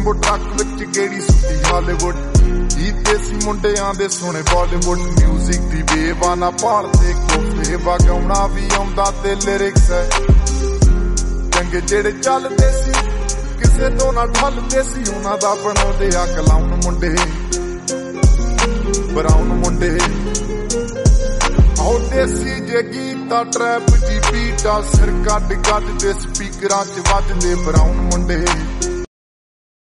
jumbo truck ਵਿੱਚ ਗੇੜੀ ਸੁੱਟੀ Hollywood ਗੀਤ ਦੇਸੀ ਮੁੰਡਿਆਂ ਦੇ ਸੋਹਣੇ ਬਾਲੀਵੁੱਡ ਮਿਊਜ਼ਿਕ ਦੀ ਵੇਵਾ ਨਾ ਭਾਲਦੇ ਕੋਫੇ ਵਗਾਉਣਾ ਵੀ ਆਉਂਦਾ ਤੇ ਲਿਰਿਕਸ ਹੈ ਚੰਗੇ ਜਿਹੜੇ ਚੱਲਦੇ ਸੀ ਕਿਸੇ ਤੋਂ ਨਾ ਢਲਦੇ ਸੀ ਉਹਨਾਂ ਦਾ ਬਣਾਉਂਦੇ ਆ ਕਲਾਉਣ ਮੁੰਡੇ ਬਰਾਉਨ ਮੁੰਡੇ ਆਉ ਦੇਸੀ ਜੇ ਗੀਤਾ ਟਰੈਪ ਜੀ ਬੀਟਾ ਸਿਰ ਕੱਢ ਦੇ ਸਪੀਕਰਾਂ 'ਚ ਵੱਜਦੇ ਬਰਾਉਨ ਮੁੰਡੇ